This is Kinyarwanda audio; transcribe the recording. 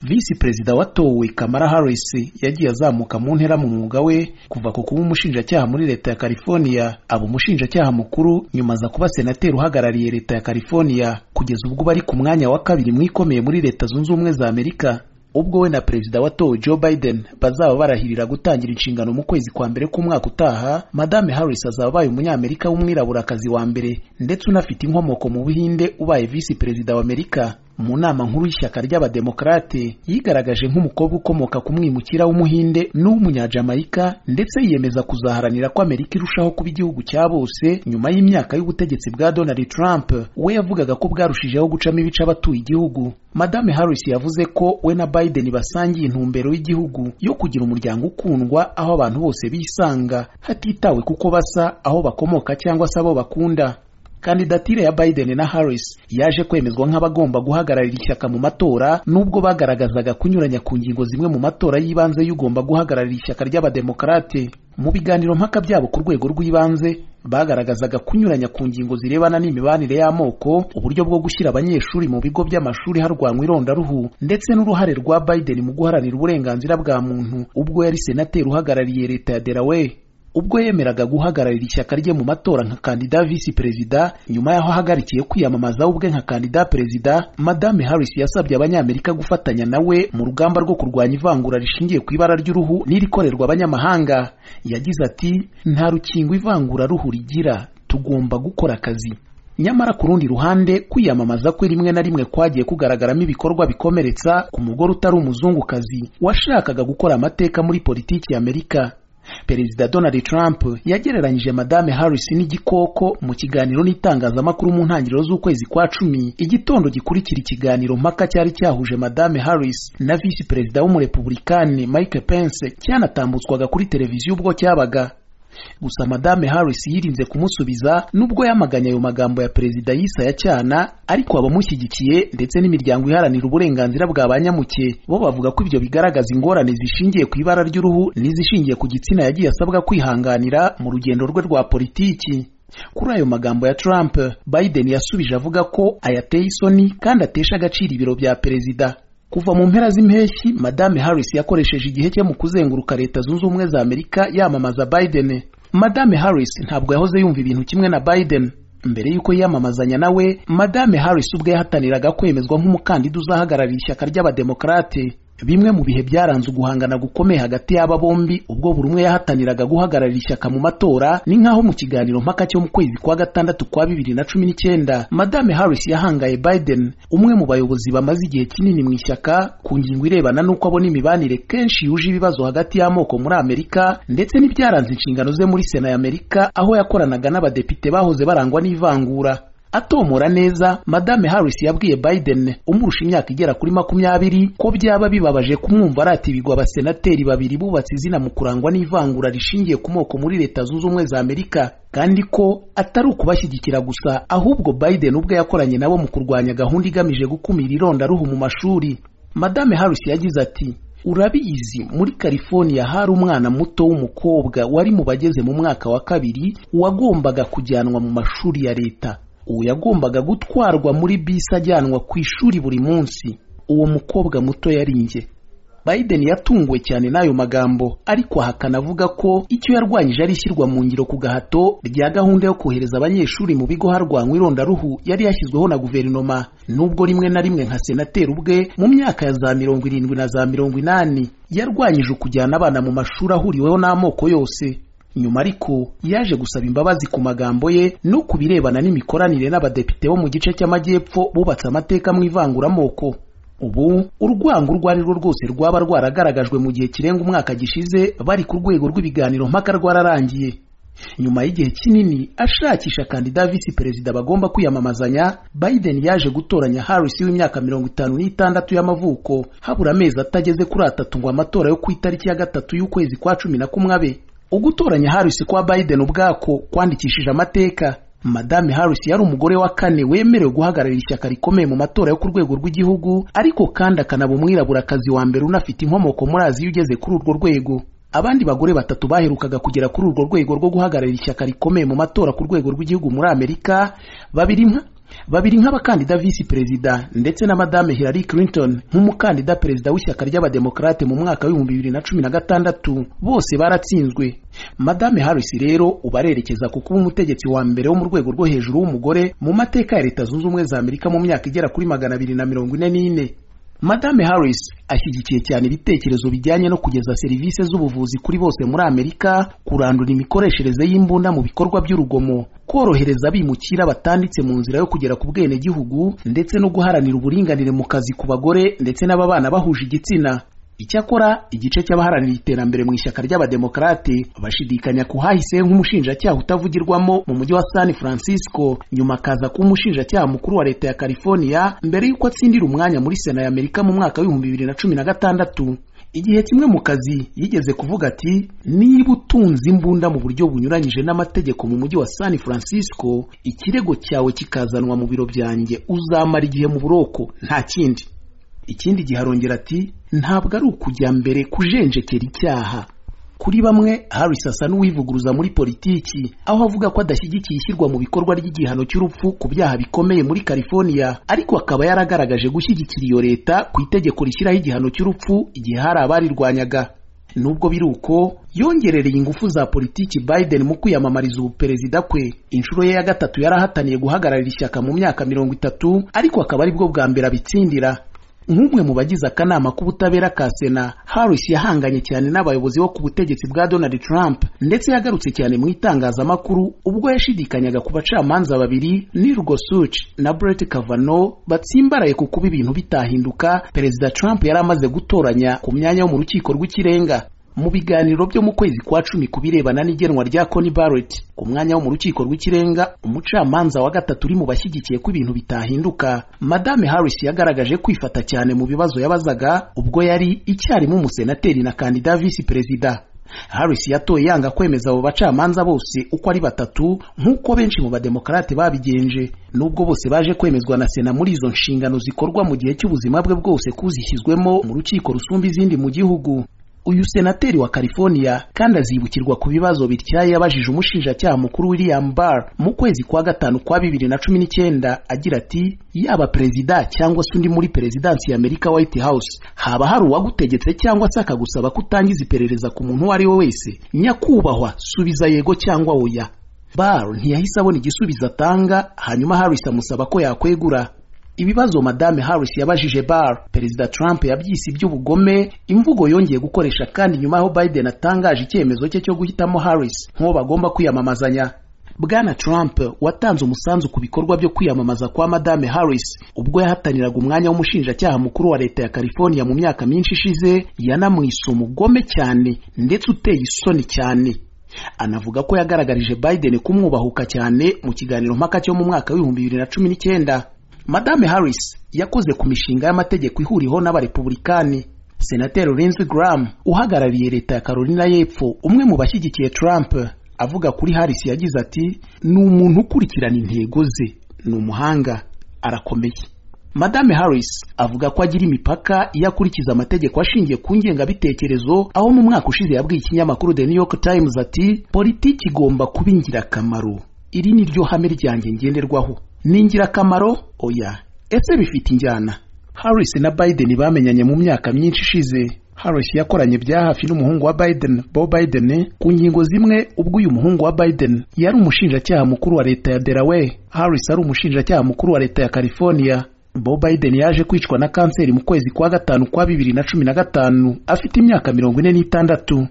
Visi Perezida watowe Kamala Harris yagiye azamuka mu ntera mu mwuga we kuva ku kuba umushinjacyaha muri leta ya California aba umushinjacyaha mukuru nyuma aza kuba senateri uhagarariye leta ya California kugeza ubwo bari ku mwanya wa kabiri mwikomeye muri Leta Zunze Ubumwe za Amerika. Ubwo we na Perezida watowe Joe Biden bazaba barahirira gutangira inshingano mu kwezi kwa mbere k'umwaka utaha, Madame Harris azaba abaye umunyamerika w'umwiraburakazi wa mbere ndetse unafite inkomoko mu Buhinde ubaye Visi Perezida wa Amerika. Mu nama nkuru y'ishyaka ry'Abademokarate yigaragaje nk'umukobwa ukomoka ku mwimukira w'umuhinde n'umunyajamayika ndetse yiyemeza kuzaharanira ko Amerika irushaho kuba igihugu cya bose nyuma y'imyaka y'ubutegetsi bwa Donald Trump we yavugaga ko bwarushijeho gucamo ibice abatuye igihugu. Madame Harris yavuze ko we na Biden basangiye intumbero y'igihugu yo kugira umuryango ukundwa aho abantu bose bisanga hatitawe kuko basa, aho bakomoka cyangwa se abo bakunda. Kandidatire ya Biden na Harris yaje kwemezwa nk'abagomba guhagararira ishyaka mu matora nubwo bagaragazaga kunyuranya ku ngingo zimwe mu matora y'ibanze y'ugomba guhagararira ishyaka ry'Abademokarate. Mu biganiro mpaka byabo ku rwego rw'ibanze bagaragazaga kunyuranya ku ngingo zirebana n'imibanire y'amoko, uburyo bwo gushyira abanyeshuri mu bigo by'amashuri harwanywa irondaruhu ndetse n'uruhare rwa Biden mu guharanira uburenganzira bwa muntu ubwo yari senateri uhagarariye leta ya Delaware. Ubwo yemeraga guhagararira ishyaka rye mu matora nka kandida visi perezida nyuma y'aho ahagarikiye kwiyamamaza ubwe nka kandida perezida, Madame Harris yasabye abanyamerika gufatanya nawe mu rugamba rwo kurwanya ivangura rishingiye ku ibara ry'uruhu n'irikorerwa abanyamahanga. Yagize ati, nta rukingo ivangura ruhu rigira, tugomba gukora akazi. Nyamara ku rundi ruhande kwiyamamaza kwe rimwe na rimwe kwagiye kugaragaramo ibikorwa bikomeretsa ku mugore utari umuzungukazi washakaga gukora amateka muri politiki ya Amerika. Perezida Donald Trump yagereranyije Madame Harris n'igikoko mu kiganiro n'itangazamakuru mu ntangiriro z'ukwezi kwa 10, igitondo gikurikira ikiganiro mpaka cyari cyahuje Madame Harris na Visi Perezida w'umurepublikani Mike Pence cyanatambutswaga kuri televiziyo ubwo cyabaga. Gusa Madame Harris yirinze kumusubiza nubwo yamaganye ayo magambo ya Perezida Yisaya cyana, ariko abamushyigikiye ndetse n'imiryango iharanira uburenganzira bwa banyamuke bo bavuga ko ibyo bigaragaza ingorane zishingiye ku ibara ry'uruhu n'izishingiye ku gitsina yagiye asabwa kwihanganira mu rugendo rwe rwa politiki. Kuri ayo magambo ya Trump, Biden yasubije avuga ko ayateye isoni kandi atesha agaciro ibiro bya Perezida. Kuva mu mpera z'impeshyi, Madame Harris yakoresheje igihe cye mu kuzenguruka Leta Zunze Ubumwe za Amerika yamamaza Biden. Madame Harris ntabwo yahoze yumva ibintu kimwe na Biden. Mbere y'uko yiyamamazanya nawe, Madame Harris ubwe yahataniraga kwemezwa nk'umukandida uzahagararira ishyaka ry'Abademokarate. Bimwe mu bihe byaranze uguhangana gukomeye hagati y'aba bombi ubwo buri umwe yahataniraga guhagararira ishyaka mu matora, ni nkaho mu kiganiro mpaka cyo mu kwezi kwa gatandatu kwa 2019 Madame Harris yahangaye Biden, umwe mu bayobozi bamaze igihe kinini mu ishyaka, ku ngingo irebana n'uko abona imibanire kenshi yuje ibibazo hagati y'amoko muri Amerika ndetse n'ibyaranze inshingano ze muri Sena ya Amerika aho yakoranaga n'abadepite bahoze barangwa n'ivangura. Atomora neza, Madame Harris yabwiye Biden umurusha imyaka igera kuri 20 ko byaba bibabaje kumwumva aratibigwa abasenateri babiri bubatse izina mu kurangwa n'ivangura rishingiye ku moko muri Leta Zunze Ubumwe za Amerika, kandi ko atari ukubashyigikira gusa ahubwo Biden ubwe yakoranye nabo mu kurwanya gahunda igamije gukumira irondaruhu mu mashuri. Madame Harris yagize ati, urabizi muri California hari umwana muto w'umukobwa wari mu bageze mu mwaka wa 2 wagombaga kujyanwa mu mashuri ya leta. Uwo yagombaga gutwarwa muri bisi ajyanwa ku ishuri buri munsi. Uwo mukobwa muto yari njye. Biden yatunguwe cyane n'ayo magambo, ariko ahakana avuga ko icyo yarwanyije ari ishyirwa mu ngiro ku gahato rya gahunda yo kohereza abanyeshuri mu bigo harwanywa irondaruhu yari yashyizweho na guverinoma, nubwo rimwe na rimwe nka senateri ubwe mu myaka ya za 70 na za 80 yarwanyije kujyana abana mu mashuri ahuriweho n'amoko yose. Nyuma ariko yaje gusaba imbabazi ku magambo ye no kubirebana n'imikoranire n'abadepite bo mu gice cy'amajyepfo bubatse amateka mu ivanguramoko. Ubu urwango urwo ari rwo rwose rwaba rwaragaragajwe mu gihe kirenga umwaka gishize bari ku rwego rw'ibiganiro mpaka rwararangiye. Nyuma y'igihe kinini ashakisha kandida visi perezida bagomba kwiyamamazanya, Biden yaje gutoranya Harris w'imyaka 56 y'amavuko habura amezi atageze kuri 3 ngo amatora yo ku itariki ya 3 y'ukwezi kwa 11 abe. Ugutoranya Harris kwa Biden ubwako kwandikishije amateka. Madame Harris yari umugore wa 4 wemerewe guhagararira ishyaka rikomeye mu matora yo ku rwego rw'igihugu, ariko kandi akanaba umwiraburakazi wa mbere unafite inkomoko muri Aziya ugeze kuri urwo rwego. Abandi bagore 3 baherukaga kugera kuri urwo rwego rwo guhagararira ishyaka rikomeye mu matora ku rwego rw'igihugu muri Amerika, babiri babiri nk'abakandida visi perezida ndetse na madame Hillary Clinton nk'umukandida perezida w'ishyaka ry'abademokarate mu mwaka wa 2016 bose baratsinzwe. Madame Harris rero ubarerekeza ku kuba umutegetsi wa mbere wo mu rwego rwo hejuru w'umugore mu mateka ya Leta Zunze Ubumwe za Amerika mu myaka igera kuri 244. Madame Harris ashyigikiye cyane ibitekerezo bijyanye no kugeza serivisi z'ubuvuzi kuri bose muri Amerika, kurandura imikoreshereze y'imbunda mu bikorwa by'urugomo, korohereza abimukira batanditse mu nzira yo kugera ku bwene gihugu, ndetse no guharanira uburinganire mu kazi ku bagore ndetse n'ababana bahuje igitsina. Icyakora igice cy'abaharanira iterambere mu ishyaka ry'abademokarate bashidikanya ku hahise nk'umushinjacyaha utavugirwamo mu mujyi wa San Francisco, nyuma akaza kuba umushinjacyaha mukuru wa leta ya California mbere y'uko atsindira umwanya muri Sena ya Amerika mu mwaka wa 2016. Igihe kimwe mu kazi yigeze kuvuga ati, niba utunze imbunda mu buryo bunyuranyije n'amategeko mu mujyi wa San Francisco, ikirego cyawe kikazanwa mu biro byanjye, uzamara igihe mu buroko, nta kindi. Ikindi gihe arongera ati, ntabwo ari ukujya mbere kujenjekera icyaha. Kuri bamwe Harris asa n'uwivuguruza muri politiki, aho avuga ko adashyigikiye ishyirwa mu bikorwa ry'igihano cy'urupfu ku byaha bikomeye muri California, ariko akaba yaragaragaje gushyigikira iyo leta ku itegeko rishyiraho igihano cy'urupfu igihe hari abarirwanyaga. Nubwo biri uko, yongerereye ingufu za politiki Biden mu kwiyamamariza ubuperezida kwe. Inshuro ye ya gatatu yarahataniye guhagararira ishyaka mu myaka 30, ariko akaba ari bwo bwa mbere abitsindira. Nk'umwe mu bagize akanama k'ubutabera ka Sena, Harris yahanganye cyane n'abayobozi bo ku butegetsi bwa Donald Trump, ndetse yagarutse cyane mu itangazamakuru ubwo yashidikanyaga ku bacamanza babiri, Neil Gorsuch na Brett Kavanaugh, batsimbaraye ku kuba ibintu bitahinduka Perezida Trump yari amaze gutoranya ku myanya yo mu rukiko rw'ikirenga. Mu biganiro byo mu kwezi kwa 10 kubirebana n'igenwa rya Connie Barrett ku mwanya wo mu rukiko rw'ikirenga, umucamanza wa gatatu uri mu bashyigikiye ko ibintu bitahinduka, Madame Harris yagaragaje kwifata cyane mu bibazo yabazaga ubwo yari icyarimwe umusenateri na kandida visi perezida. Harris yatoye yanga kwemeza abo bacamanza bose uko ari batatu nk'uko benshi mu bademokarate babigenje, nubwo bose baje kwemezwa na Sena muri izo nshingano zikorwa mu gihe cy'ubuzima bwe bwose kuzishyizwemo mu rukiko rusumba izindi mu gihugu. Uyu senateri wa California kandi azibukirwa ku bibazo bityaye yabajije umushinjacyaha mukuru William Barr mu kwezi kwa gatanu kwa 2019 agira ati, yaba perezida cyangwa se undi muri perezidansi ya Amerika White House, haba hari uwagutegetse cyangwa se akagusaba kutangiza iperereza ku muntu uwo ari we wese, nyakubahwa subiza yego cyangwa oya. Barr ntiyahise abona igisubizo atanga, hanyuma Harris amusaba ko yakwegura. Ibibazo Madame Harris yabajije Barr, Perezida Trump yabyise iby'ubugome, imvugo yongeye gukoresha kandi nyuma aho Biden atangaje icyemezo cye cyo guhitamo Harris nk'uwo bagomba kwiyamamazanya. Bwana Trump watanze umusanzu ku bikorwa byo kwiyamamaza kwa Madame Harris ubwo yahataniraga umwanya w'umushinjacyaha mukuru wa leta ya California mu myaka myinshi ishize, yanamwise umugome cyane ndetse uteye isoni cyane. Anavuga ko yagaragarije Biden kumwubahuka cyane mu kiganiro mpaka cyo mu mwaka wa 2019. Madame Harris yakoze ku mishinga y'amategeko ihuriho n'abarepublikani. Senateri Lindsey Graham uhagarariye leta ya Carolina y'Epfo, umwe mu bashyigikiye Trump, avuga kuri Harris yagize ati, ni umuntu ukurikirana intego ze, ni umuhanga, arakomeye. Madame Harris avuga ko agira imipaka iyo akurikiza amategeko ashingiye ku ngengabitekerezo, aho mu mwaka ushize yabwiye ikinyamakuru The New York Times ati, politiki igomba kuba ingirakamaro, iri ni ryo hame ryanjye ngenderwaho. Ni ingirakamaro? Oya. Ese bifite injyana? Harris na Biden bamenyanye mu myaka myinshi ishize. Harris yakoranye bya hafi n'umuhungu wa Biden, Bo Biden, ku ngingo zimwe ubwo uyu muhungu wa Biden yari umushinjacyaha mukuru wa leta ya Delaware, Harris ari umushinjacyaha mukuru wa leta ya California. Bo Biden yaje kwicwa na kanseri mu kwezi kwa gatanu kwa 2015 afite imyaka 46.